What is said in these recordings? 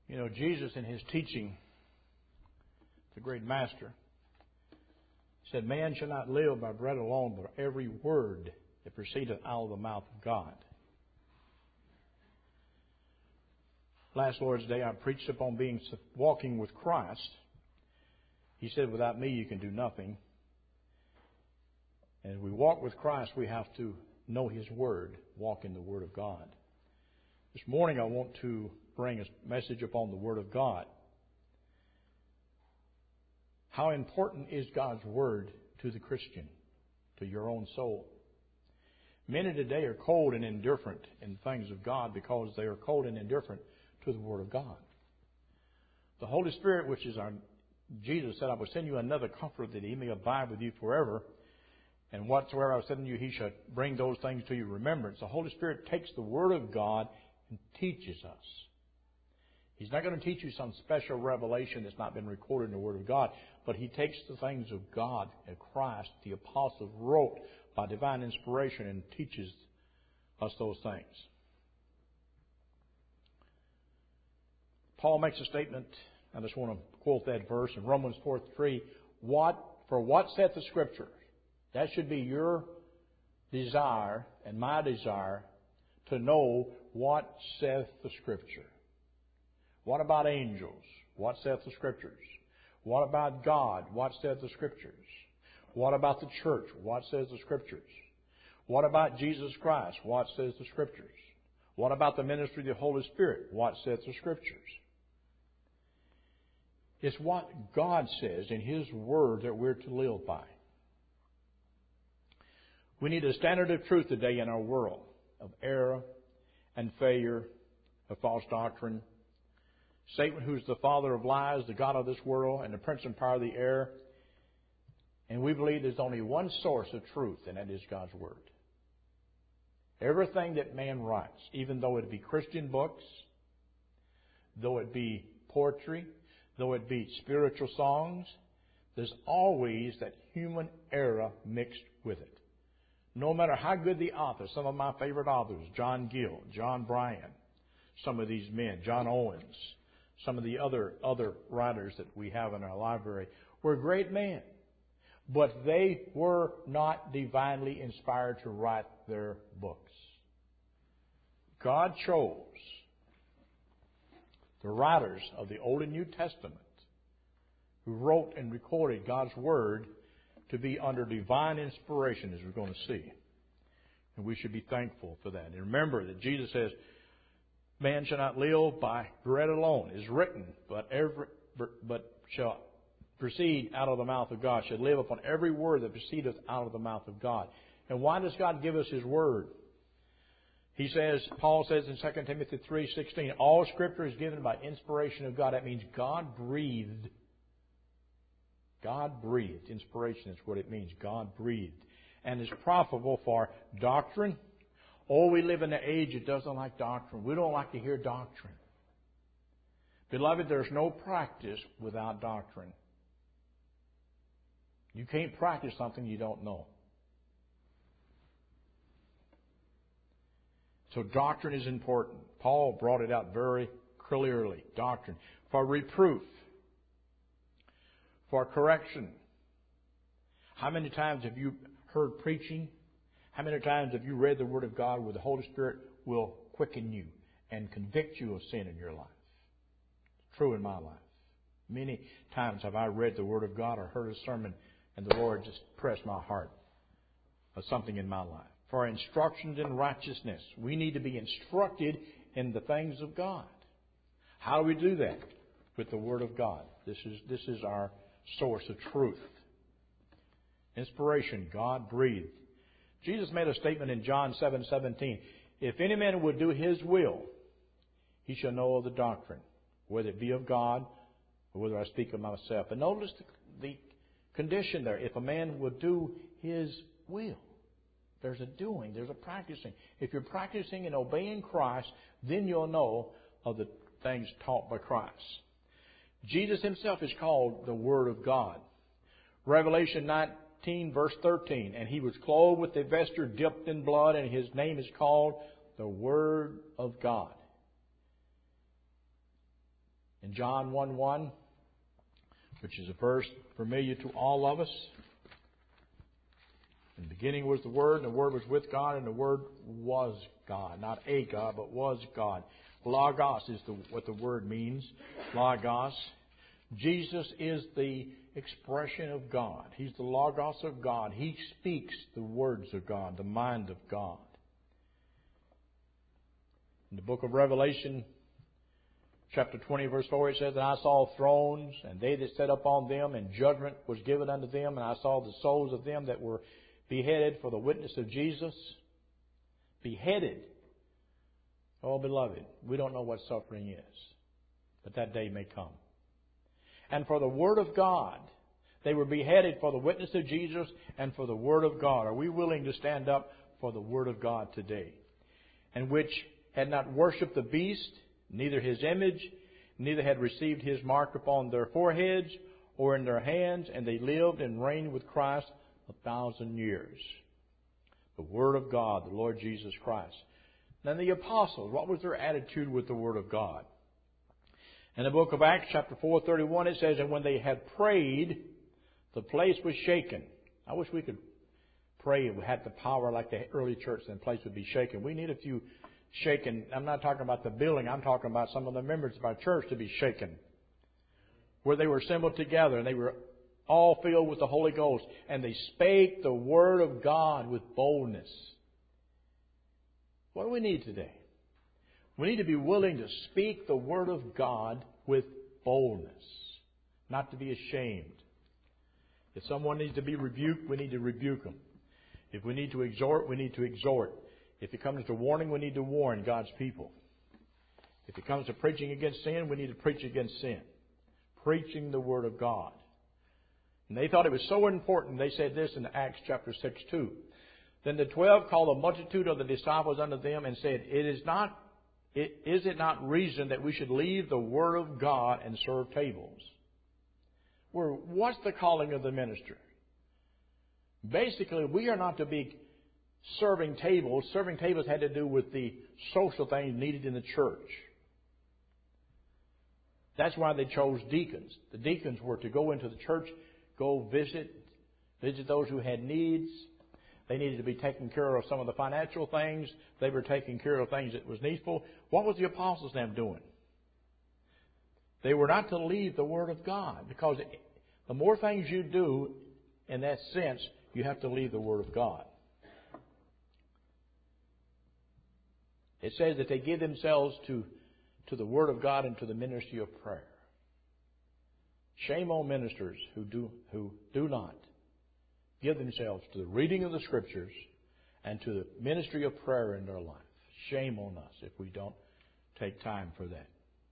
You know, Jesus in His teaching, the great master, said, "Man shall not live by bread alone, but every word that proceedeth out of the mouth of God." Last Lord's Day, I preached upon walking with Christ. He said, "Without me, you can do nothing." And as we walk with Christ, we have to know His Word, walk in the Word of God. This morning, I want to bring a message upon the Word of God. How important is God's Word to the Christian, to your own soul? Many today are cold and indifferent in things of God because they are cold and indifferent to the Word of God. The Holy Spirit, which is our, Jesus said, "I will send you another Comforter that He may abide with you forever. And whatsoever I have said unto you, He shall bring those things to your remembrance." The Holy Spirit takes the Word of God and teaches us. He's not going to teach you some special revelation that's not been recorded in the Word of God, but He takes the things of God and Christ, the apostles wrote by divine inspiration, and teaches us those things. Paul makes a statement, I just want to quote that verse in Romans 4:3. For what saith the Scripture? That should be your desire and my desire, to know what saith the Scripture. What about angels? What saith the Scriptures? What about God? What saith the Scriptures? What about the church? What says the Scriptures? What about Jesus Christ? What says the Scriptures? What about the ministry of the Holy Spirit? What saith the Scriptures? It's what God says in His Word that we're to live by. We need a standard of truth today in our world of error and failure, of false doctrine. Satan, who's the father of lies, the god of this world, and the prince and power of the air. And we believe there's only one source of truth, and that is God's Word. Everything that man writes, even though it be Christian books, though it be poetry, though it be spiritual songs, there's always that human error mixed with it. No matter how good the author, some of my favorite authors, John Gill, John Bryan, some of these men, John Owens, some of the other writers that we have in our library, were great men. But they were not divinely inspired to write their books. God chose the writers of the Old and New Testament who wrote and recorded God's Word to be under divine inspiration, as we're going to see. And we should be thankful for that. And remember that Jesus says, "Man shall not live by bread alone," is written, but shall proceed out of the mouth of God, shall live upon every word that proceedeth out of the mouth of God. And why does God give us His Word? He says, Paul says in 2 Timothy 3:16, all Scripture is given by inspiration of God. That means God breathed. God breathed. Inspiration is what it means. God breathed. And is profitable for doctrine. Oh, we live in an age that doesn't like doctrine. We don't like to hear doctrine. Beloved, there's no practice without doctrine. You can't practice something you don't know. So doctrine is important. Paul brought it out very clearly. Doctrine. For reproof. For correction. How many times have you heard preaching? How many times have you read the Word of God where the Holy Spirit will quicken you and convict you of sin in your life? It's true in my life. Many times have I read the Word of God or heard a sermon and the Lord just pressed my heart of something in my life. For instructions in righteousness. We need to be instructed in the things of God. How do we do that? With the Word of God. This is our source of truth. Inspiration, God breathed. Jesus made a statement in John 7:17. If any man would do His will, he shall know of the doctrine, whether it be of God or whether I speak of myself. And notice the condition there. If a man would do His will. There's a doing, there's a practicing. If you're practicing and obeying Christ, then you'll know of the things taught by Christ. Jesus Himself is called the Word of God. Revelation 19, verse 13. And He was clothed with a vesture dipped in blood, and His name is called the Word of God. In John 1:1, which is a verse familiar to all of us. In the beginning was the Word, and the Word was with God, and the Word was God. Not a God, but was God. Logos is what the word means. Logos. Jesus is the expression of God. He's the Logos of God. He speaks the words of God, the mind of God. In the book of Revelation, chapter 20, verse 4, it says, "And I saw thrones, and they that sat upon them, and judgment was given unto them. And I saw the souls of them that were beheaded for the witness of Jesus." Beheaded. Oh, beloved, we don't know what suffering is, but that day may come. And for the Word of God, they were beheaded for the witness of Jesus and for the Word of God. Are we willing to stand up for the Word of God today? And which had not worshipped the beast, neither his image, neither had received his mark upon their foreheads or in their hands, and they lived and reigned with Christ 1,000 years. The Word of God, the Lord Jesus Christ. Then the apostles, what was their attitude with the Word of God? In the book of Acts, chapter 4:31, it says, "And when they had prayed, the place was shaken." I wish we could pray and we had the power like the early church, and the place would be shaken. We need a few shaken. I'm not talking about the building. I'm talking about some of the members of our church to be shaken. Where they were assembled together, and they were all filled with the Holy Ghost, and they spake the Word of God with boldness. What do we need today? We need to be willing to speak the Word of God with boldness, not to be ashamed. If someone needs to be rebuked, we need to rebuke them. If we need to exhort, we need to exhort. If it comes to warning, we need to warn God's people. If it comes to preaching against sin, we need to preach against sin. Preaching the Word of God. And they thought it was so important, they said this in Acts chapter 6:2. "Then the 12 called a multitude of the disciples unto them and said, Is it not reason that we should leave the Word of God and serve tables?" What's the calling of the minister? Basically, we are not to be serving tables. Serving tables had to do with the social things needed in the church. That's why they chose deacons. The deacons were to go into the church, go visit those who had needs. They needed to be taking care of some of the financial things. They were taking care of things that was needful. What was the apostles' name doing? They were not to leave the Word of God, because the more things you do in that sense, you have to leave the Word of God. It says that they give themselves to the Word of God and to the ministry of prayer. Shame on ministers who do not give themselves to the reading of the Scriptures and to the ministry of prayer in their life. Shame on us if we don't take time for that.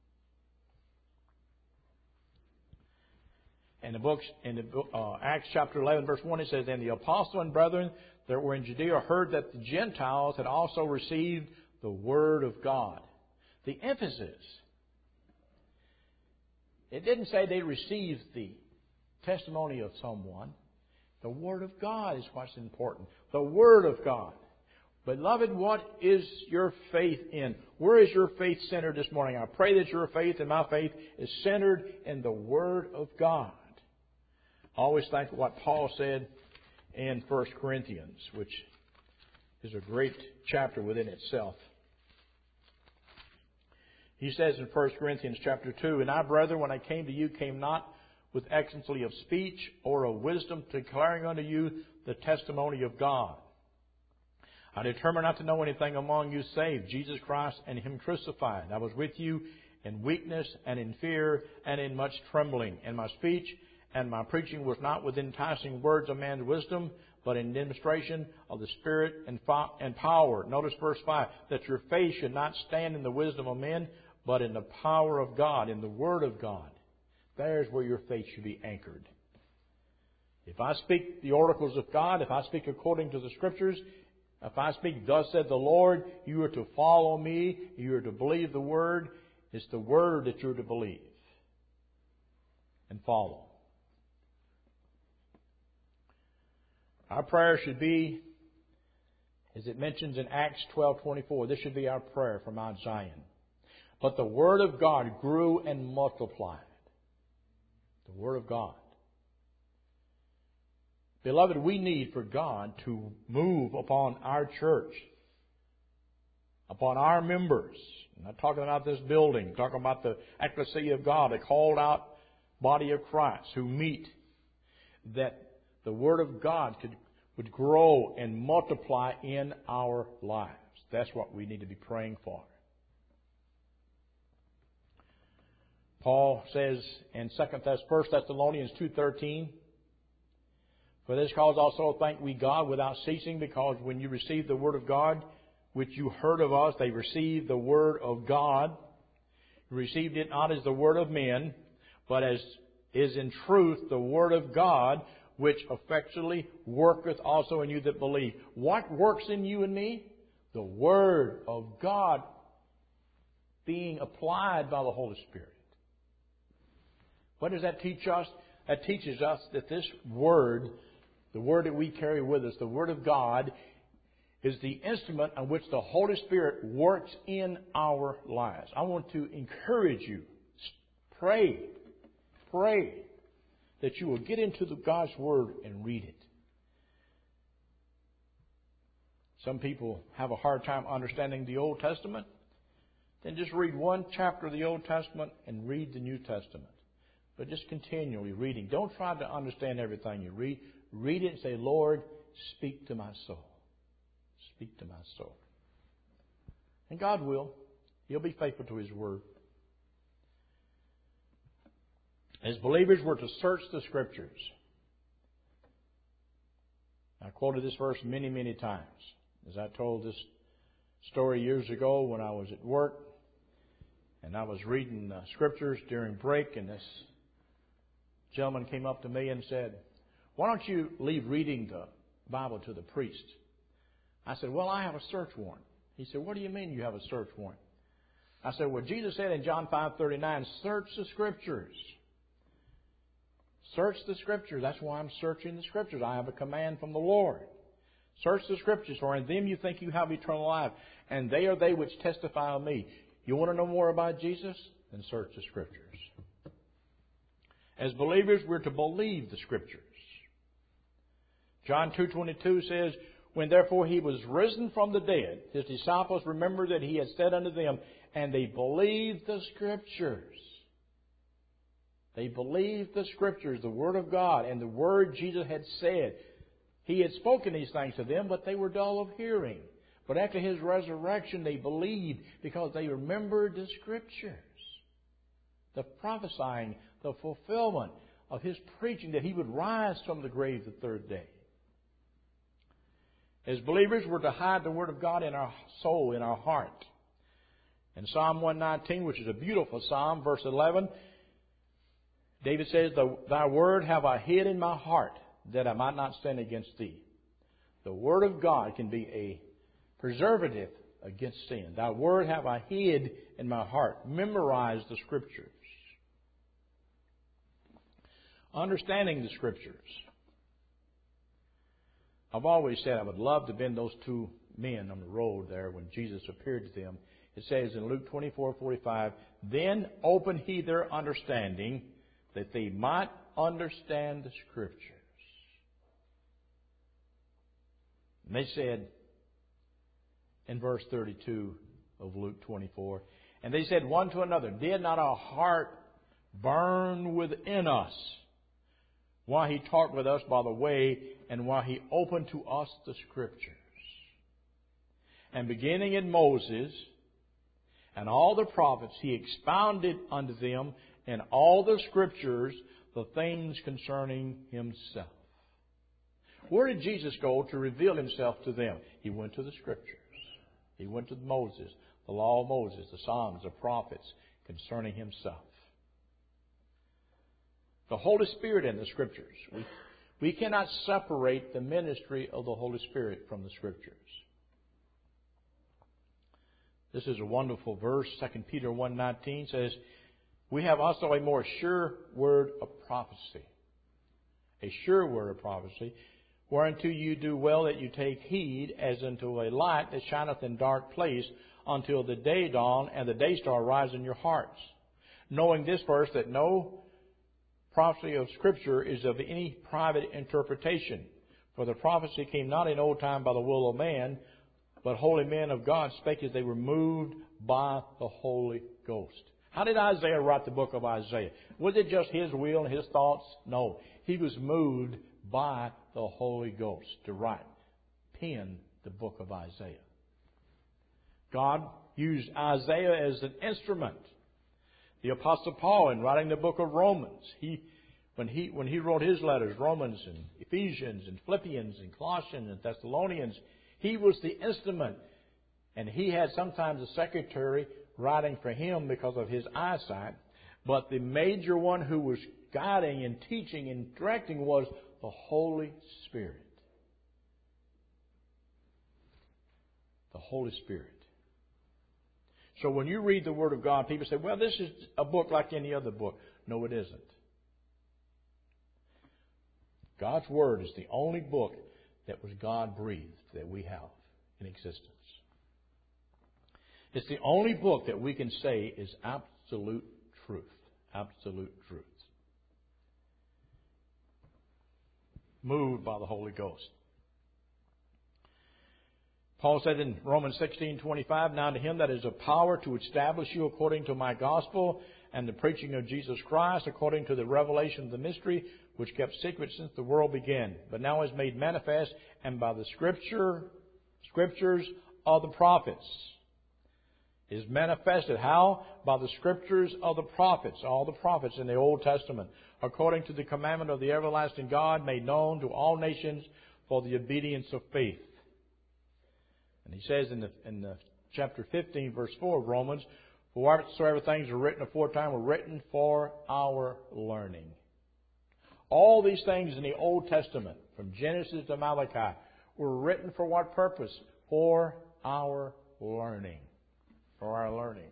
In the book, Acts chapter 11, verse 1, it says, "And the apostle and brethren that were in Judea heard that the Gentiles had also received the Word of God." The emphasis. It didn't say they received the testimony of someone. The Word of God is what's important. The Word of God. Beloved, what is your faith in? Where is your faith centered this morning? I pray that your faith and my faith is centered in the Word of God. I always think of what Paul said in 1 Corinthians, which is a great chapter within itself. He says in 1 Corinthians chapter 2, "And I, brethren, when I came to you, came not with excellency of speech or of wisdom, declaring unto you the testimony of God. I determined not to know anything among you save Jesus Christ and Him crucified. I was with you in weakness and in fear and in much trembling. And my speech and my preaching was not with enticing words of man's wisdom, but in demonstration of the Spirit and power." Notice verse 5, "That your faith should not stand in the wisdom of men, but in the power of God," in the Word of God. There's where your faith should be anchored. If I speak the oracles of God, if I speak according to the Scriptures, if I speak, "Thus said the Lord," you are to follow me. You are to believe the Word. It's the Word that you're to believe and follow. Our prayer should be, as it mentions in Acts 12:24, this should be our prayer for Mount Zion. But the Word of God grew and multiplied. The Word of God. Beloved, we need for God to move upon our church, upon our members. I'm not talking about this building. I'm talking about the ecclesia of God, a called out body of Christ who meet, that the Word of God would grow and multiply in our lives. That's what we need to be praying for. Paul says in 1 Thessalonians 2:13, "For this cause also thank we God without ceasing, because when you received the Word of God, which you heard of us," they received the Word of God, "received it not as the word of men, but as is in truth the Word of God, which effectually worketh also in you that believe." What works in you and me? The Word of God being applied by the Holy Spirit. What does that teach us? That teaches us that this Word, the Word that we carry with us, the Word of God, is the instrument on which the Holy Spirit works in our lives. I want to encourage you. Pray that you will get into God's Word and read it. Some people have a hard time understanding the Old Testament. Then just read one chapter of the Old Testament and read the New Testament. But just continually reading. Don't try to understand everything you read. Read it and say, "Lord, speak to my soul. Speak to my soul." And God will. He'll be faithful to His Word. As believers, we're to search the Scriptures. I quoted this verse many, many times. As I told this story years ago when I was at work, and I was reading Scriptures during break, and this gentleman came up to me and said, "Why don't you leave reading the Bible to the priest?" I said, "Well, I have a search warrant." He said, "What do you mean you have a search warrant?" I said, "Well, Jesus said in John 5:39, search the Scriptures. Search the Scriptures. That's why I'm searching the Scriptures. I have a command from the Lord. Search the Scriptures, for in them you think you have eternal life, and they are they which testify of me." You want to know more about Jesus? Then search the Scriptures. As believers, we're to believe the Scriptures. John 2:22 says, "When therefore He was risen from the dead, His disciples remembered that He had said unto them, and they believed the Scriptures." They believed the Scriptures, the Word of God, and the Word Jesus had said. He had spoken these things to them, but they were dull of hearing. But after His resurrection, they believed because they remembered the Scriptures. The prophesying, the fulfillment of His preaching that He would rise from the grave the third day. As believers, we're to hide the Word of God in our soul, in our heart. In Psalm 119, which is a beautiful psalm, verse 11, David says, "Thy word have I hid in my heart, that I might not sin against Thee." The Word of God can be a preservative against sin. "Thy word have I hid in my heart." Memorize the Scriptures. Understanding the Scriptures. I've always said I would love to have been those two men on the road there when Jesus appeared to them. It says in Luke 24:45, "Then opened He their understanding, that they might understand the Scriptures." And they said, in verse 32 of Luke 24, "And they said one to another, Did not our heart burn within us while He talked with us by the way, and while He opened to us the Scriptures? And beginning in Moses and all the prophets, He expounded unto them in all the Scriptures the things concerning Himself." Where did Jesus go to reveal Himself to them? He went to the Scriptures. He went to Moses, the law of Moses, the Psalms, the prophets concerning Himself. The Holy Spirit in the Scriptures. We cannot separate the ministry of the Holy Spirit from the Scriptures. This is a wonderful verse. 2 Peter 1:19 says, "We have also a more sure word of prophecy." A sure word of prophecy. Whereunto you do well that you take heed, as unto a light that shineth in dark place, until the day dawn and the day star rise in your hearts. Knowing this first, that no prophecy of Scripture is of any private interpretation. For the prophecy came not in old time by the will of man, but holy men of God spake as they were moved by the Holy Ghost. How did Isaiah write the book of Isaiah? Was it just his will and his thoughts? No. He was moved by the Holy Ghost to pen the book of Isaiah. God used Isaiah as an instrument. The Apostle Paul, in writing the book of Romans, when he wrote his letters, Romans and Ephesians and Philippians and Colossians and Thessalonians, he was the instrument. And he had sometimes a secretary writing for him because of his eyesight. But the major one who was guiding and teaching and directing was the Holy Spirit. The Holy Spirit. So when you read the Word of God, people say, well, this is a book like any other book. No, it isn't. God's Word is the only book that was God-breathed that we have in existence. It's the only book that we can say is absolute truth. Absolute truth. Moved by the Holy Ghost. Paul said in Romans 16:25, now to him that is a power to establish you according to my gospel and the preaching of Jesus Christ, according to the revelation of the mystery, which kept secret since the world began, but now is made manifest, and by the scriptures of the prophets. Is manifested. How? By the scriptures of the prophets, all the prophets in the Old Testament, according to the commandment of the everlasting God, made known to all nations for the obedience of faith. And he says in the chapter 15, verse 4 of Romans, for whatsoever things are written aforetime were written for our learning. All these things in the Old Testament, from Genesis to Malachi, were written for what purpose? For our learning. For our learning.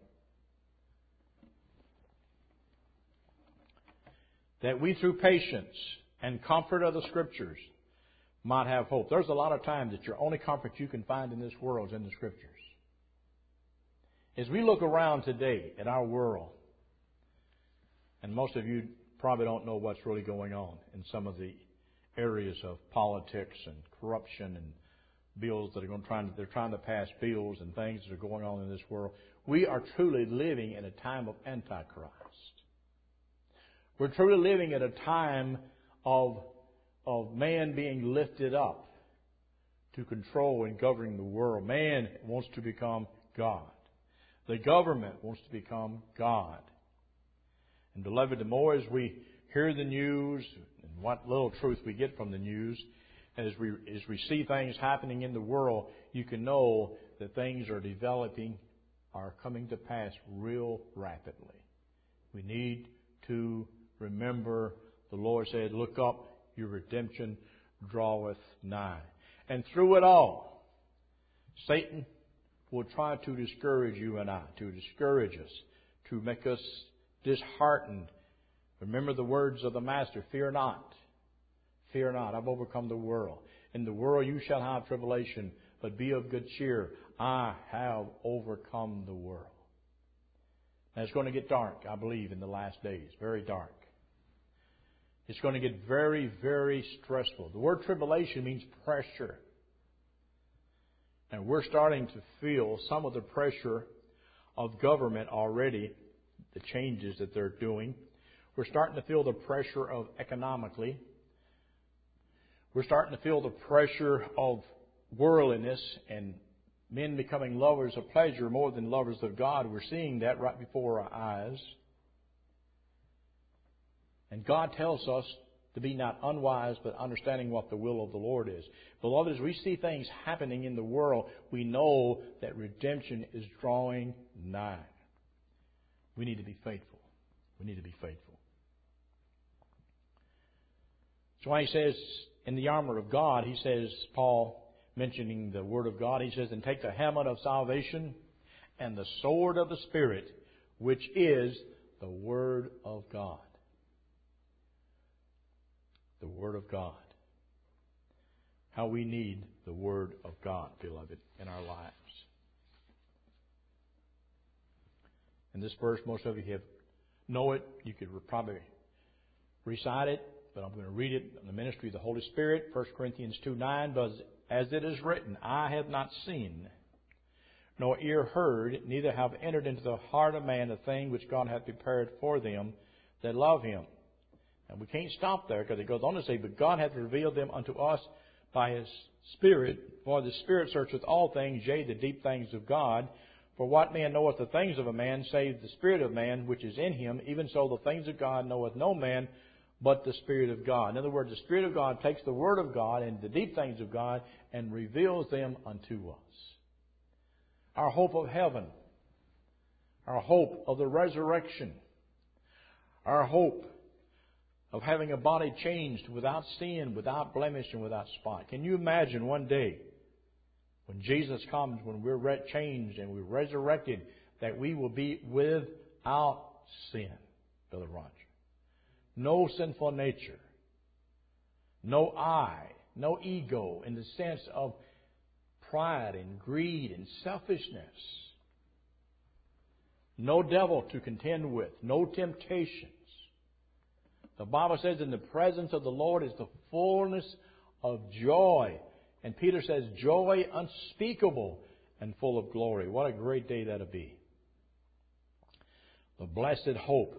That we through patience and comfort of the Scriptures might have hope. There's a lot of times that your only comfort you can find in this world is in the Scriptures. As we look around today at our world, and most of you probably don't know what's really going on in some of the areas of politics and corruption and bills that they're trying to pass bills and things that are going on in this world. We are truly living in a time of Antichrist. We're truly living at a time of man being lifted up to control and govern the world. Man wants to become God. The government wants to become God. And beloved, the more as we hear the news and what little truth we get from the news, as we see things happening in the world, you can know that things are developing, are coming to pass real rapidly. We need to remember the Lord said, look up, your redemption draweth nigh. And through it all, Satan will try to discourage you and I, to discourage us, to make us disheartened. Remember the words of the Master, fear not. Fear not, I've overcome the world. In the world you shall have tribulation, but be of good cheer. I have overcome the world. Now it's going to get dark, I believe, in the last days. Very dark. It's going to get very, very stressful. The word tribulation means pressure. And we're starting to feel some of the pressure of government already, the changes that they're doing. We're starting to feel the pressure of economically. We're starting to feel the pressure of worldliness and men becoming lovers of pleasure more than lovers of God. We're seeing that right before our eyes. And God tells us to be not unwise, but understanding what the will of the Lord is. Beloved, as we see things happening in the world, we know that redemption is drawing nigh. We need to be faithful. We need to be faithful. So when he says, in the armor of God, he says, Paul, mentioning the Word of God, he says, and take the helmet of salvation and the sword of the Spirit, which is the Word of God. The Word of God. how we need the Word of God, beloved, in our lives. And this verse, most of you know it. You could probably recite it, but I'm going to read it in the ministry of the Holy Spirit. 1 Corinthians 2:9, but as it is written, eye have not seen, nor ear heard, neither have entered into the heart of man the thing which God hath prepared for them that love Him. And we can't stop there, because it goes on to say, but God hath revealed them unto us by His Spirit. For the Spirit searcheth all things, yea, the deep things of God. For what man knoweth the things of a man, save the Spirit of man which is in him? Even so the things of God knoweth no man, but the Spirit of God. In other words, the Spirit of God takes the Word of God and the deep things of God and reveals them unto us. Our hope of heaven, our hope of the resurrection, our hope of having a body changed without sin, without blemish, and without spot. Can you imagine one day when Jesus comes, when we're changed and we're resurrected, that we will be without sin, Brother Roger? No sinful nature, no I, no ego in the sense of pride and greed and selfishness. No devil to contend with, no temptations. The Bible says in the presence of the Lord is the fullness of joy. And Peter says, joy unspeakable and full of glory. What a great day that'll be. The blessed hope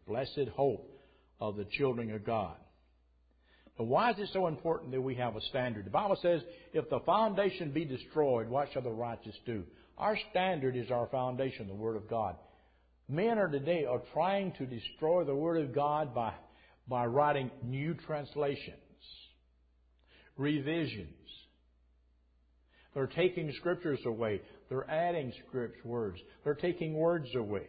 of the children of God. But why is it so important that we have a standard? The Bible says, if the foundation be destroyed, what shall the righteous do? Our standard is our foundation, the Word of God. Men today are trying to destroy the Word of God by writing new translations, revisions. They're taking Scriptures away. They're adding words. They're taking words away.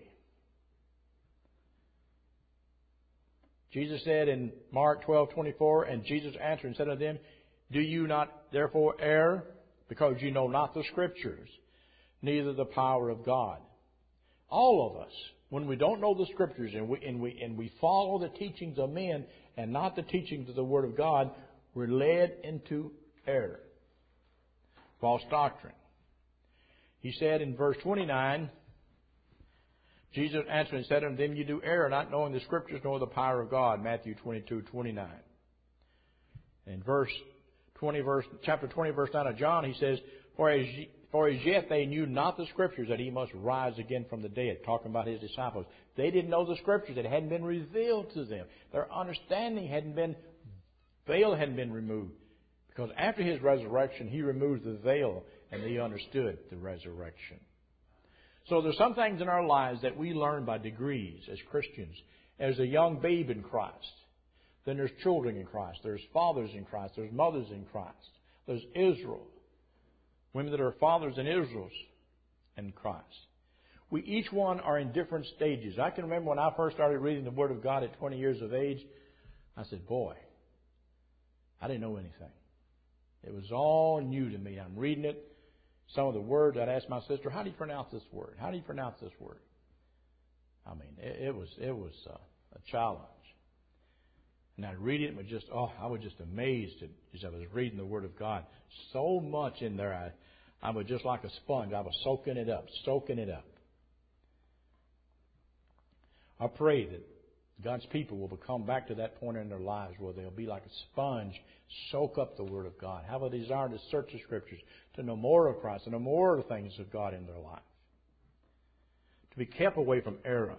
Jesus said in Mark 12:24, and Jesus answered and said unto them, do you not therefore err, because you know not the Scriptures, neither the power of God? All of us, when we don't know the Scriptures and we follow the teachings of men and not the teachings of the Word of God, we're led into error. False doctrine. He said in verse 29, Jesus answered and said unto them, you do err, not knowing the Scriptures nor the power of God. Matthew 22:29. In chapter 20, verse 9 of John, he says, For as yet they knew not the Scriptures, that He must rise again from the dead. Talking about His disciples. They didn't know the Scriptures. It hadn't been revealed to them. Their understanding veil hadn't been removed. Because after His resurrection, He removed the veil and they understood the resurrection. So there's some things in our lives that we learn by degrees as Christians. As a young babe in Christ. Then there's children in Christ. There's fathers in Christ. There's mothers in Christ. There's Israel. Women that are fathers and Israels in Christ. We each one are in different stages. I can remember when I first started reading the Word of God at 20 years of age. I said, boy, I didn't know anything. It was all new to me. I'm reading it. Some of the words, I'd ask my sister, how do you pronounce this word? How do you pronounce this word? I mean, it was a challenge. And I'd read it and I was just amazed as I was reading the Word of God. So much in there, I was just like a sponge. I was soaking it up. I pray that God's people will come back to that point in their lives where they'll be like a sponge, soak up the Word of God, have a desire to search the Scriptures, to know more of Christ, to know more of the things of God in their life, to be kept away from error.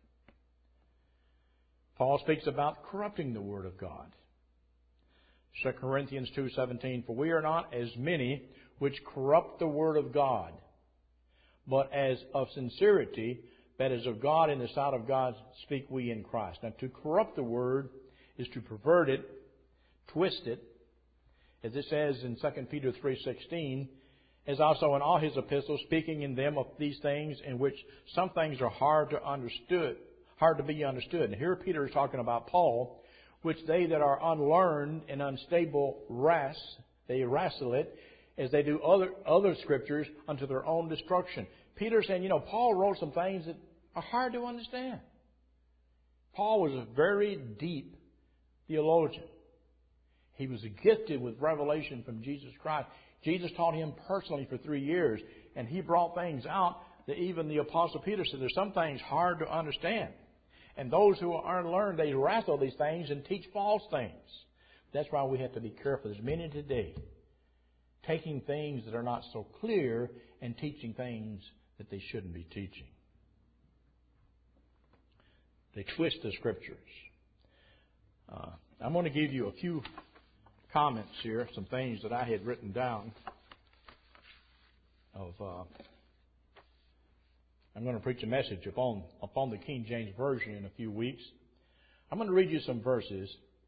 Paul speaks about corrupting the Word of God. 2 Corinthians 2:17, For we are not as many which corrupt the Word of God, but as of sincerity, that is of God in the sight of God, speak we in Christ. Now, to corrupt the Word is to pervert it, twist it, as it says in 2 Peter 3:16, as also in all his epistles, speaking in them of these things, in which some things are hard to be understood. And here Peter is talking about Paul, which they that are unlearned and unstable they wrestle it, as they do other scriptures unto their own destruction. Peter's saying, Paul wrote some things that are hard to understand. Paul was a very deep theologian. He was gifted with revelation from Jesus Christ. Jesus taught him personally for 3 years, and he brought things out that even the Apostle Peter said there's some things hard to understand. And those who are unlearned, they wrestle these things and teach false things. That's why we have to be careful. There's many today taking things that are not so clear and teaching things that they shouldn't be teaching. They twist the Scriptures. I'm going to give you a few comments here, some things that I had written down. I'm going to preach a message upon the King James Version in a few weeks. I'm going to read you some verses.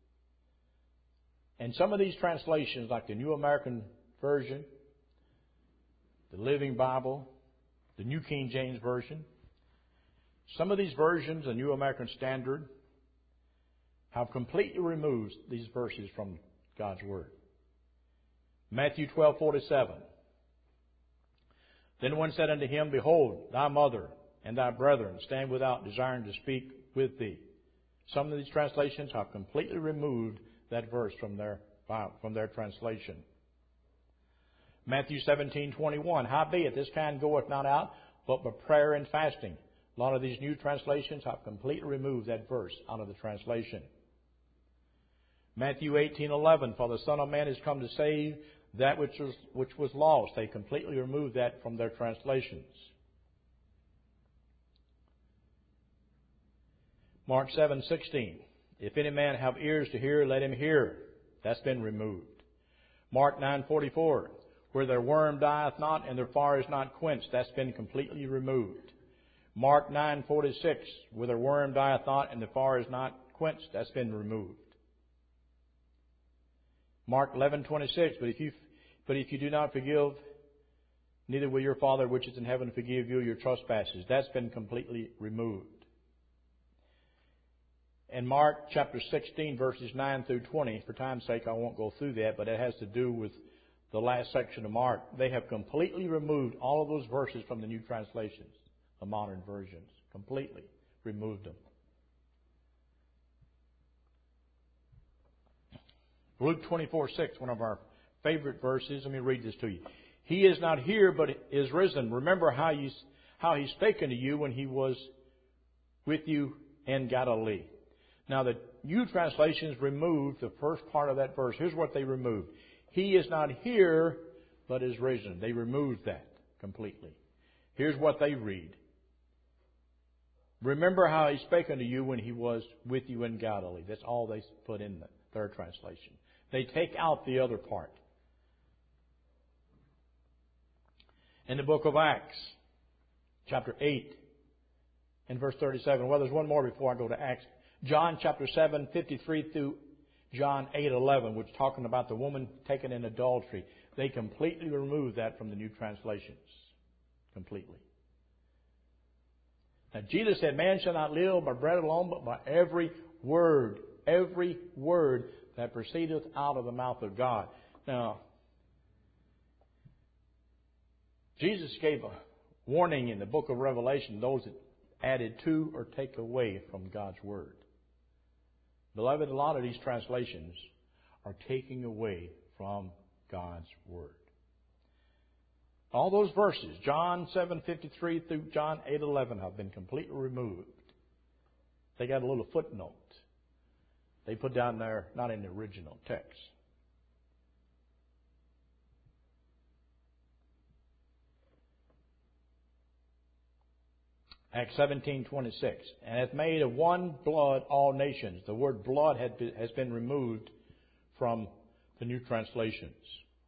And some of these translations, like the New American Version, the Living Bible, the New King James Version, some of these versions, the New American Standard, have completely removed these verses from God's Word. Matthew 12:47. Then one said unto him, Behold, thy mother and thy brethren stand without, desiring to speak with thee. Some of these translations have completely removed that verse from their translation. Matthew 17:21. Howbeit this kind goeth not out, but by prayer and fasting. A lot of these new translations have completely removed that verse out of the translation. Matthew 18:11. For the Son of Man is come to save that which was lost. They completely removed that from their translations. Mark 7:16. If any man have ears to hear, let him hear. That's been removed. Mark 9:44. Where their worm dieth not and their fire is not quenched. That's been completely removed. Mark 9:46. Where their worm dieth not and the fire is not quenched. That's been removed. Mark 11:26. But if you do not forgive, neither will your Father which is in heaven forgive you your trespasses. That's been completely removed. And Mark chapter 16, verses 9 through 20, for time's sake I won't go through that, but it has to do with the last section of Mark. They have completely removed all of those verses from the new translations, the modern versions. Completely removed them. Luke 24:6, one of our favorite verses. Let me read this to you. He is not here, but is risen. Remember how he spake unto you when he was with you in Galilee. Now, the new translations removed the first part of that verse. Here's what they removed. He is not here, but is risen. They removed that completely. Here's what they read. Remember how he spake unto you when he was with you in Galilee. That's all they put in their translation. They take out the other part. In the book of Acts, chapter 8, and verse 37. Well, there's one more before I go to Acts. John chapter 7, 53 through John 8, 11, which is talking about the woman taken in adultery. They completely removed that from the new translations. Completely. Now, Jesus said, man shall not live by bread alone, but by every word that proceedeth out of the mouth of God. Now, Jesus gave a warning in the book of Revelation, those that added to or take away from God's Word. Beloved, a lot of these translations are taking away from God's Word. All those verses, John 7:53 through John 8:11, have been completely removed. They got a little footnote. They put down there, not in the original text. Acts 17:26, and hath made of one blood all nations. The word blood has been removed from the new translations.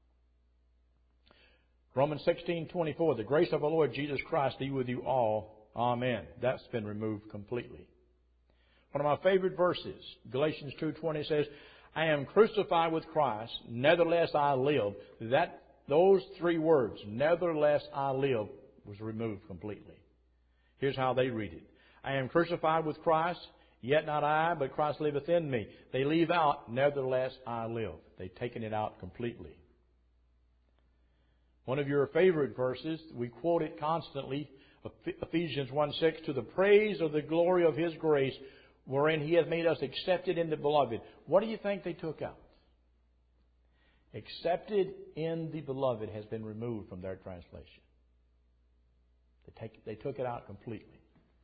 Romans 16:24, the grace of our Lord Jesus Christ be with you all. Amen. That's been removed completely. One of my favorite verses, Galatians 2:20 says, I am crucified with Christ, nevertheless I live. Those three words, nevertheless I live, was removed completely. Here's how they read it. I am crucified with Christ, yet not I, but Christ liveth in me. They leave out, nevertheless I live. They've taken it out completely. One of your favorite verses, we quote it constantly, Ephesians 1:6, to the praise of the glory of His grace, wherein He hath made us accepted in the beloved. What do you think they took out? Accepted in the beloved has been removed from their translation. They took it out completely.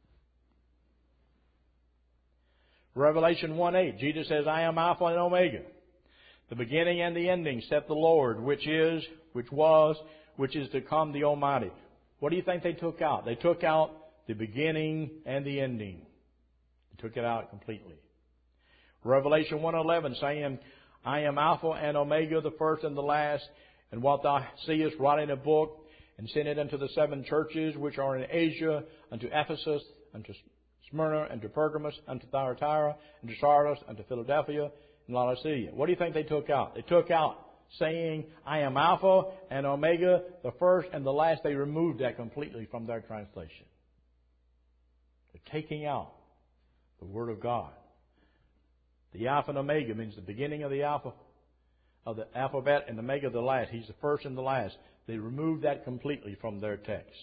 Revelation 1:8, Jesus says, I am Alpha and Omega, the beginning and the ending, saith the Lord, which is, which was, which is to come, the Almighty. What do you think they took out? They took out the beginning and the ending. They took it out completely. Revelation 1:11, saying, I am Alpha and Omega, the first and the last, and what thou seest, write in a book, and send it unto the 7 churches which are in Asia, unto Ephesus, unto Smyrna, unto Pergamos, unto Thyatira, unto Sardis, unto Philadelphia, and Laodicea. What do you think they took out? They took out saying, I am Alpha and Omega, the first and the last. They removed that completely from their translation. They're taking out the Word of God. The Alpha and Omega means the beginning of the Alpha of the alphabet and Omega the last. He's the first and the last. They removed that completely from their text.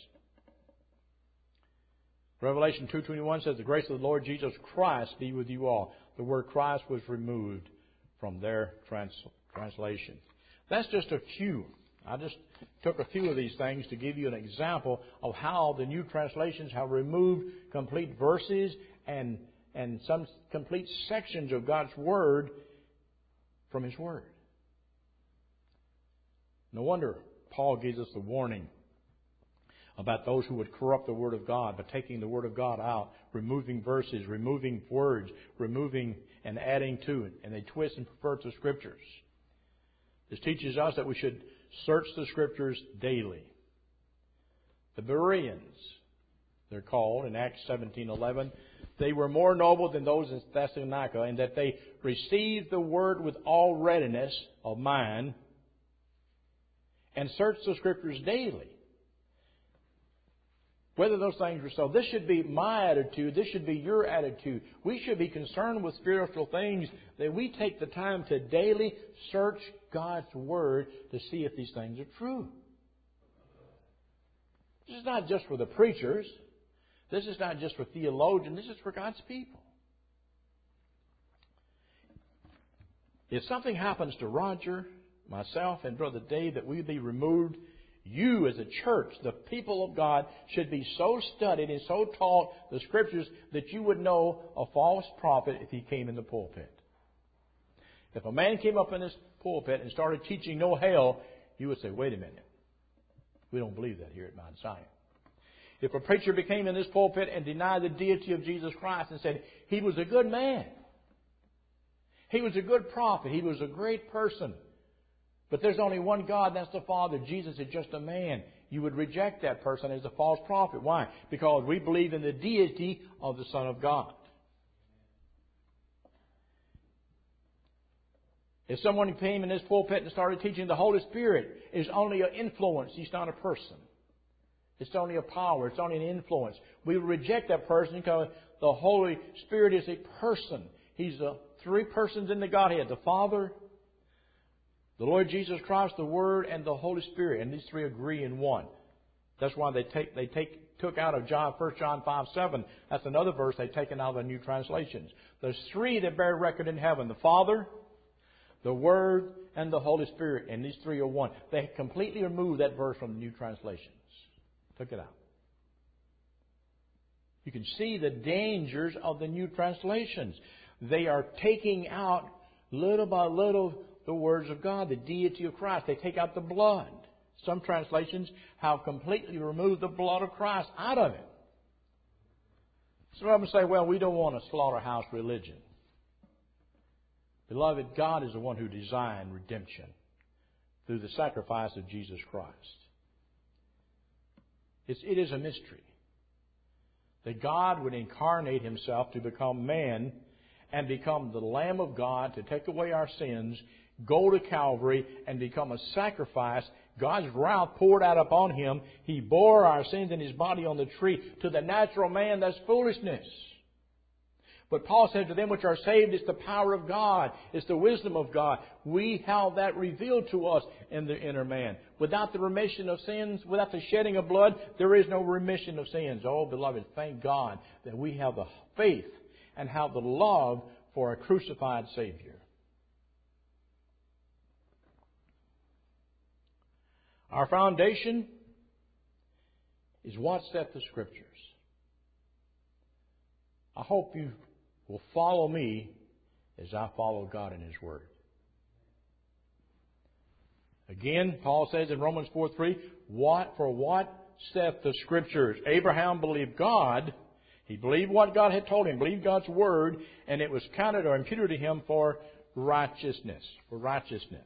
Revelation 2:21 says, the grace of the Lord Jesus Christ be with you all. The word Christ was removed from their translation. That's just a few. I just took a few of these things to give you an example of how the new translations have removed complete verses and some complete sections of God's Word from His Word. No wonder Paul gives us the warning about those who would corrupt the Word of God by taking the Word of God out, removing verses, removing words, removing and adding to it. And they twist and pervert the Scriptures. This teaches us that we should search the Scriptures daily. The Bereans, they're called in Acts 17:11, they were more noble than those in Thessalonica in that they received the Word with all readiness of mind and searched the Scriptures daily. Whether those things were so. This should be my attitude. This should be your attitude. We should be concerned with spiritual things, that we take the time to daily search God's Word to see if these things are true. This is not just for the preachers. This is not just for theologians. This is for God's people. If something happens to Roger, myself, and Brother Dave, that we be removed, you as a church, the people of God, should be so studied and so taught the Scriptures that you would know a false prophet if he came in the pulpit. If a man came up in this pulpit and started teaching no hell, you would say, wait a minute. We don't believe that here at Mount Zion. If a preacher became in this pulpit and denied the deity of Jesus Christ and said he was a good man, he was a good prophet, he was a great person, but there's only one God, and that's the Father. Jesus is just a man. You would reject that person as a false prophet. Why? Because we believe in the deity of the Son of God. If someone came in this pulpit and started teaching the Holy Spirit is only an influence, he's not a person. It's only a power. It's only an influence. We reject that person because the Holy Spirit is a person. He's 3 persons in the Godhead. The Father, the Lord Jesus Christ, the Word, and the Holy Spirit. And these 3 agree in one. That's why they took out of 1 John 5:7. That's another verse they've taken out of the new translations. There's 3 that bear record in heaven. The Father, the Word, and the Holy Spirit. And these 3 are one. They completely removed that verse from the new translations. Took it out. You can see the dangers of the new translations. They are taking out little by little the words of God, the deity of Christ. They take out the blood. Some translations have completely removed the blood of Christ out of it. Some of them say, well, we don't want a slaughterhouse religion. Beloved, God is the one who designed redemption through the sacrifice of Jesus Christ. It is a mystery that God would incarnate Himself to become man and become the Lamb of God to take away our sins, go to Calvary and become a sacrifice. God's wrath poured out upon Him. He bore our sins in His body on the tree. To the natural man, that's foolishness. But Paul said to them which are saved, it's the power of God. It's the wisdom of God. We have that revealed to us in the inner man. Without the remission of sins, without the shedding of blood, there is no remission of sins. Oh, beloved, thank God that we have the faith and have the love for a crucified Savior. Our foundation is what saith the Scriptures. I hope you will follow me as I follow God in His Word. Again, Paul says in Romans 4:3, for what saith the Scriptures? Abraham believed God. He believed what God had told him, believed God's Word, and it was counted or imputed to him for righteousness. For righteousness.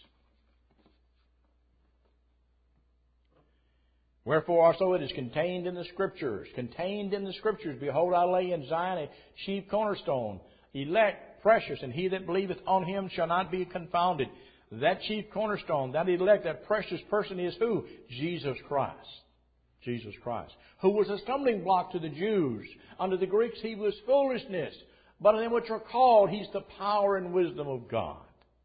Wherefore also it is contained in the Scriptures. Contained in the Scriptures. Behold, I lay in Zion a chief cornerstone, elect, precious, and he that believeth on Him shall not be confounded. That chief cornerstone, that elect, that precious person is who? Jesus Christ. Jesus Christ. Who was a stumbling block to the Jews. Unto the Greeks He was foolishness. But unto them which are called, He's the power and wisdom of God.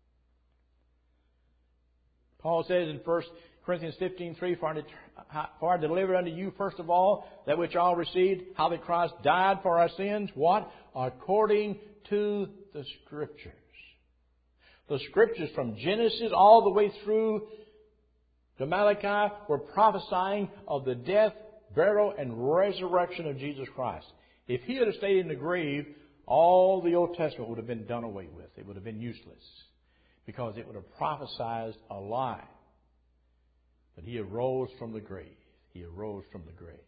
Paul says in 1 Corinthians 15:3, For I delivered unto you first of all that which I received, how that Christ died for our sins. What? According to the Scriptures. The Scriptures from Genesis all the way through to Malachi were prophesying of the death, burial, and resurrection of Jesus Christ. If He had stayed in the grave, all the Old Testament would have been done away with. It would have been useless because it would have prophesied a lie. But He arose from the grave. He arose from the grave.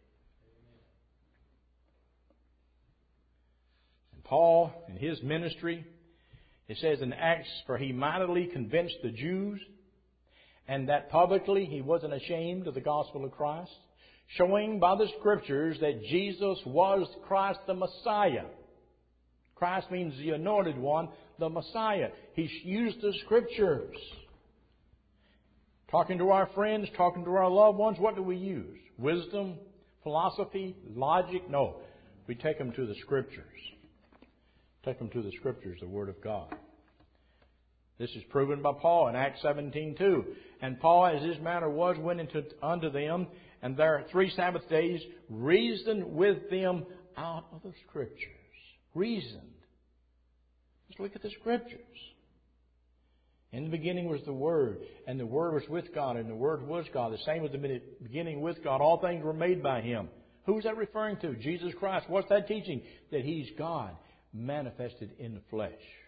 And Paul, in his ministry, it says in Acts, for he mightily convinced the Jews, and that publicly he wasn't ashamed of the gospel of Christ, showing by the Scriptures that Jesus was Christ the Messiah. Christ means the anointed one, the Messiah. He used the Scriptures. Talking to our friends, talking to our loved ones, what do we use? Wisdom, philosophy, logic? No. We take them to the Scriptures. Take them to the Scriptures, the Word of God. This is proven by Paul in Acts 17:2. And Paul, as his manner was, went unto them, and there 3 Sabbath days reasoned with them out of the Scriptures. Reasoned. Let's look at the Scriptures. In the beginning was the Word, and the Word was with God, and the Word was God. The same was the beginning with God. All things were made by Him. Who's that referring to? Jesus Christ. What's that teaching? That He's God, manifested in the flesh.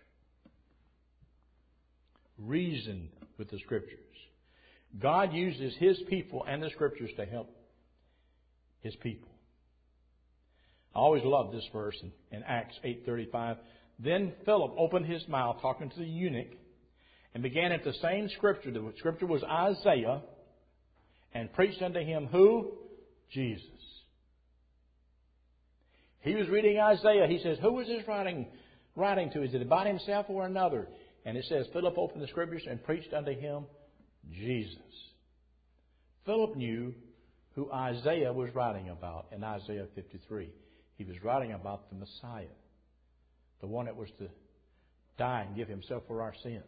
Reason with the Scriptures. God uses His people and the Scriptures to help His people. I always love this verse in Acts 8:35. Then Philip opened his mouth, talking to the eunuch, and began at the same Scripture. The Scripture was Isaiah, and preached unto him who? Jesus. He was reading Isaiah. He says, who is this writing to? Is it about himself or another? And it says, Philip opened the Scriptures and preached unto him Jesus. Philip knew who Isaiah was writing about in Isaiah 53. He was writing about the Messiah, the one that was to die and give Himself for our sins.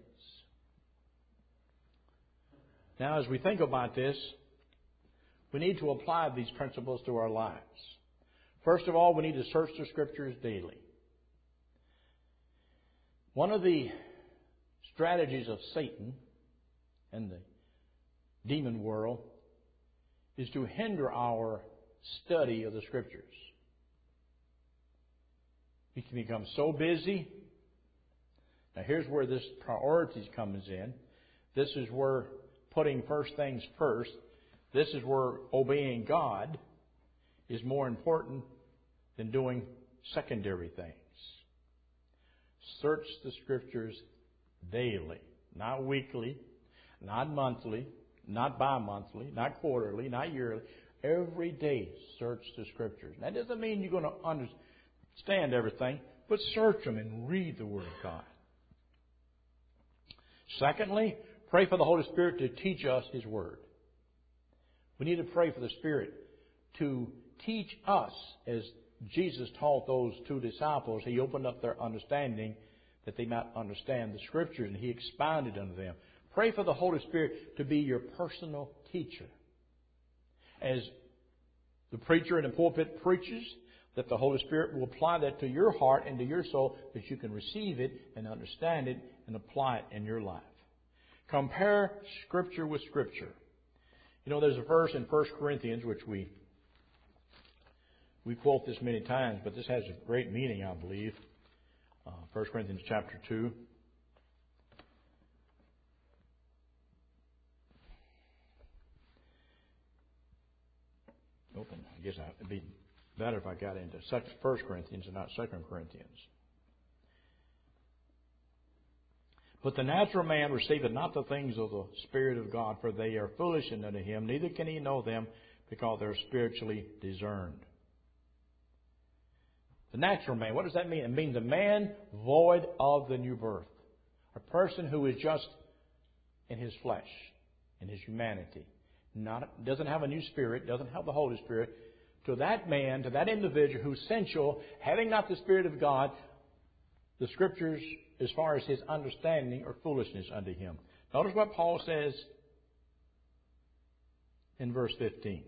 Now, as we think about this, we need to apply these principles to our lives. First of all, we need to search the Scriptures daily. One of the strategies of Satan and the demon world is to hinder our study of the Scriptures. We can become so busy. Now, here's where this priorities comes in. This is where putting first things first. This is where obeying God is more important than doing secondary things. Search the Scriptures daily, not weekly, not monthly, not bi-monthly, not quarterly, not yearly. Every day, search the Scriptures. That doesn't mean you're going to understand everything, but search them and read the Word of God. Secondly, pray for the Holy Spirit to teach us His Word. We need to pray for the Spirit to teach us, as Jesus taught those 2 disciples. He opened up their understanding that they might understand the Scriptures, and He expounded unto them. Pray for the Holy Spirit to be your personal teacher. As the preacher in the pulpit preaches, that the Holy Spirit will apply that to your heart and to your soul, that you can receive it and understand it and apply it in your life. Compare Scripture with Scripture. You know, there's a verse in 1 Corinthians, which we quote this many times, but this has a great meaning, I believe. 1 Corinthians chapter 2. Open. I guess it'd be better if I got into 1 Corinthians and not 2 Corinthians. But the natural man receiveth not the things of the Spirit of God, for they are foolishness unto him, neither can he know them, because they are spiritually discerned. The natural man, what does that mean? It means a man void of the new birth. A person who is just in his flesh, in his humanity. Doesn't have a new spirit, doesn't have the Holy Spirit. To that man, to that individual who's sensual, having not the Spirit of God, the Scriptures, as far as his understanding, are foolishness unto him. Notice what Paul says in verse 15.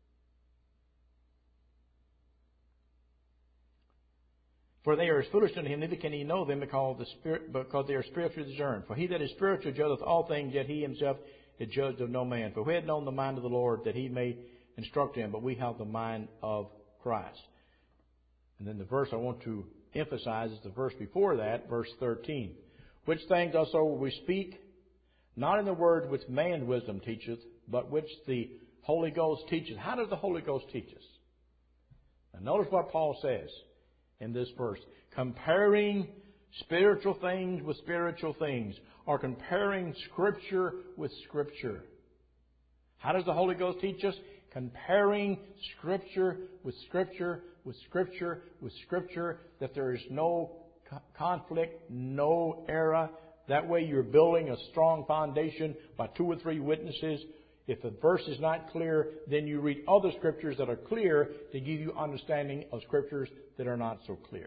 For they are as foolish unto him, neither can he know them, because they are spiritually discerned. For he that is spiritual judgeth all things, yet he himself is judged of no man. For we had known the mind of the Lord, that he may instruct him, but we have the mind of Christ. And then the verse I want to emphasize is the verse before that, verse 13. Which things also we speak, not in the words which man's wisdom teacheth, but which the Holy Ghost teacheth. How does the Holy Ghost teach us? Now notice what Paul says in this verse. Comparing spiritual things with spiritual things, or comparing Scripture with Scripture. How does the Holy Ghost teach us? Comparing Scripture with Scripture with Scripture with Scripture, that there is no conflict, no error. That way you're building a strong foundation by 2 or 3 witnesses. If the verse is not clear, then you read other Scriptures that are clear to give you understanding of Scriptures that are not so clear.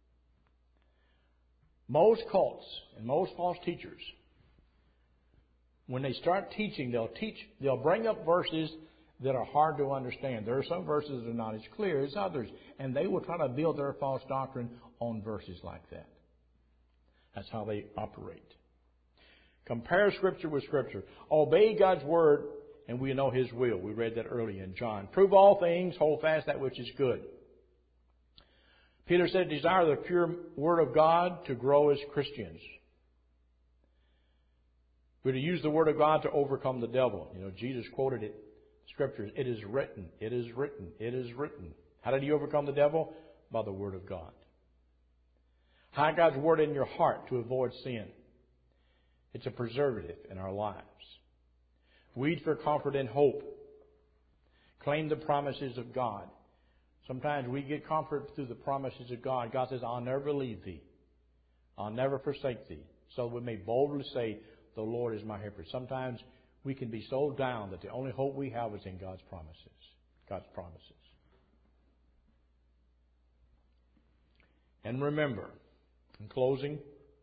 Most cults and most false teachers, when they start teaching, they'll bring up verses that are hard to understand. There are some verses that are not as clear as others, and they will try to build their false doctrine on verses like that. That's how they operate. Compare Scripture with Scripture. Obey God's Word, and we know His will. We read that earlier in John. Prove all things, hold fast that which is good. Peter said, desire the pure Word of God to grow as Christians. We're to use the Word of God to overcome the devil. You know, Jesus quoted it, Scriptures. It is written, it is written, it is written. How did He overcome the devil? By the Word of God. Hide God's Word in your heart to avoid sin. It's a preservative in our lives. Weed for comfort and hope. Claim the promises of God. Sometimes we get comfort through the promises of God. God says, I'll never leave thee. I'll never forsake thee. So we may boldly say, the Lord is my helper. Sometimes we can be so down that the only hope we have is in God's promises. God's promises. And remember, in closing,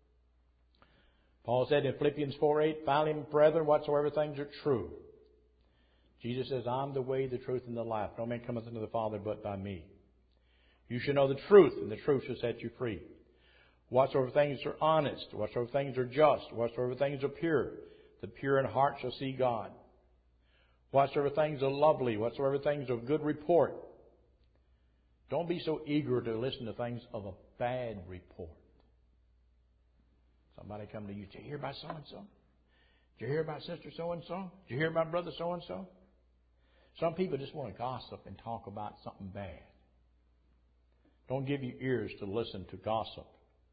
Paul said in Philippians 4:8, finally, brethren, whatsoever things are true. Jesus says, I'm the way, the truth, and the life. No man cometh unto the Father but by me. You shall know the truth, and the truth shall set you free. Whatsoever things are honest, whatsoever things are just, whatsoever things are pure, the pure in heart shall see God. Whatsoever things are lovely, whatsoever things are of good report. Don't be so eager to listen to things of a bad report. Somebody come to you, did you hear about so-and-so? Did you hear about sister so-and-so? Did you hear about brother so-and-so? Some people just want to gossip and talk about something bad. Don't give your ears to listen to gossip.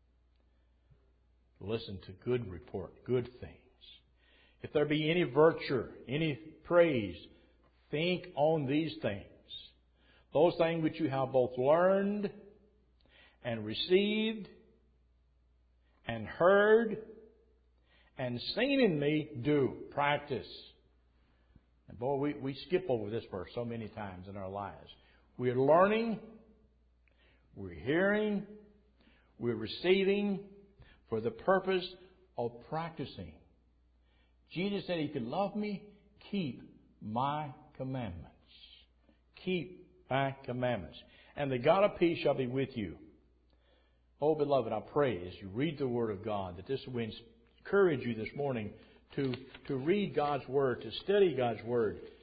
Listen to good report, good things. If there be any virtue, any praise, think on these things. Those things which you have both learned and received and heard and seen in me, do. Practice. And boy, we skip over this verse so many times in our lives. We're learning, we're hearing, we're receiving for the purpose of practicing. Jesus said, if you love me, keep my commandments. Keep my commandments. And the God of peace shall be with you. Oh, beloved, I pray as you read the Word of God that this will encourage you this morning to read God's Word, to study God's Word,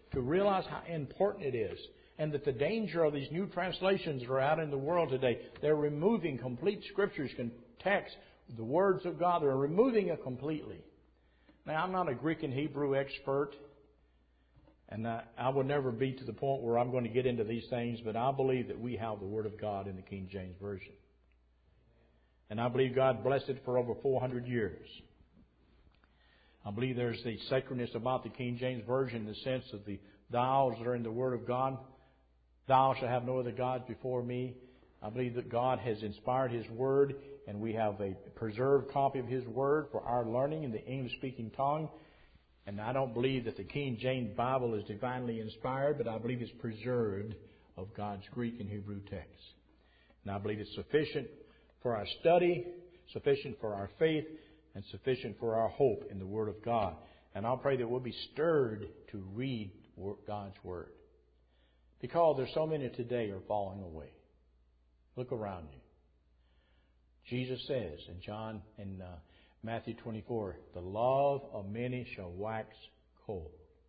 to realize how important it is. And that the danger of these new translations that are out in the world today, they're removing complete Scriptures, text, the words of God. They're removing it completely. Now, I'm not a Greek and Hebrew expert. And I would never be to the point where I'm going to get into these things. But I believe that we have the Word of God in the King James Version. And I believe God blessed it for over 400 years. I believe there's the sacredness about the King James Version in the sense of the thous that are in the Word of God. Thou shalt have no other gods before me. I believe that God has inspired His Word, and we have a preserved copy of His Word for our learning in the English-speaking tongue. And I don't believe that the King James Bible is divinely inspired, but I believe it's preserved of God's Greek and Hebrew texts. And I believe it's sufficient for our study, sufficient for our faith, and sufficient for our hope in the Word of God. And I'll pray that we'll be stirred to read God's Word. Because there's so many today are falling away. Look around you. Jesus says in Matthew 24, the love of many shall wax cold.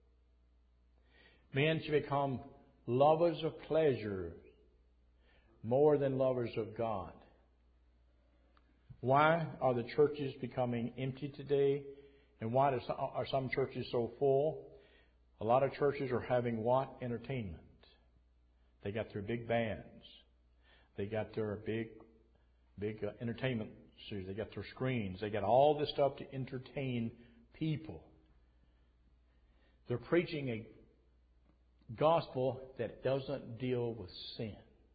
Men shall become lovers of pleasure more than lovers of God. Why are the churches becoming empty today? And why are some churches so full? A lot of churches are having what? Entertainment. They got their big bands. They got their big entertainment series. They got their screens. They got all this stuff to entertain people. They're preaching a gospel that doesn't deal with sin.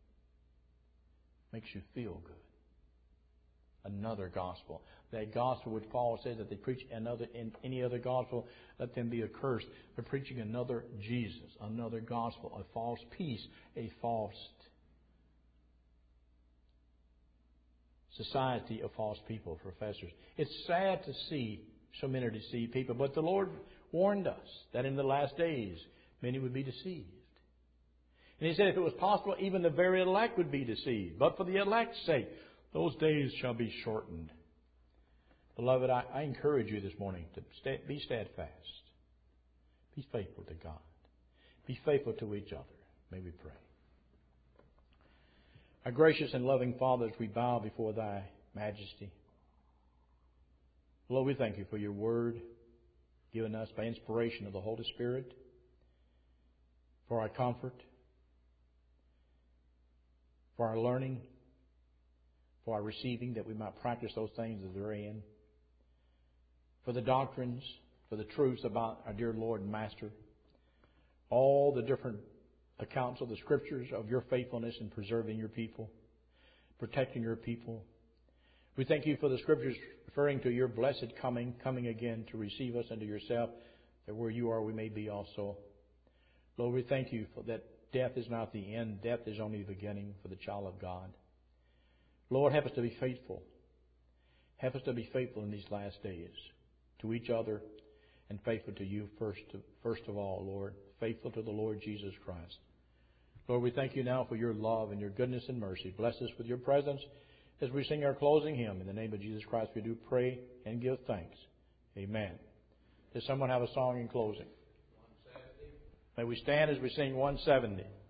Makes you feel good. Another gospel. That gospel which Paul says that they preach in any other gospel, let them be accursed. They're preaching another Jesus, another gospel, a false peace, a false society of false people, professors. It's sad to see so many deceived people, but the Lord warned us that in the last days many would be deceived. And He said if it was possible, even the very elect would be deceived. But for the elect's sake, those days shall be shortened. Beloved, I encourage you this morning to be steadfast. Be faithful to God. Be faithful to each other. May we pray. Our gracious and loving Father, as we bow before Thy majesty, Lord, we thank You for Your word given us by inspiration of the Holy Spirit, for our comfort, for our learning, for our receiving, that we might practice those things that are in, for the doctrines, for the truths about our dear Lord and Master, all the different accounts of the Scriptures of Your faithfulness in preserving Your people, protecting Your people. We thank You for the Scriptures referring to Your blessed coming again to receive us unto Yourself, that where You are we may be also. Lord, we thank You for that death is not the end. Death is only the beginning for the child of God. Lord, help us to be faithful. Help us to be faithful in these last days to each other and faithful to You first of all, Lord. Faithful to the Lord Jesus Christ. Lord, we thank You now for Your love and Your goodness and mercy. Bless us with Your presence as we sing our closing hymn. In the name of Jesus Christ, we do pray and give thanks. Amen. Does someone have a song in closing? 170. May we stand as we sing 170.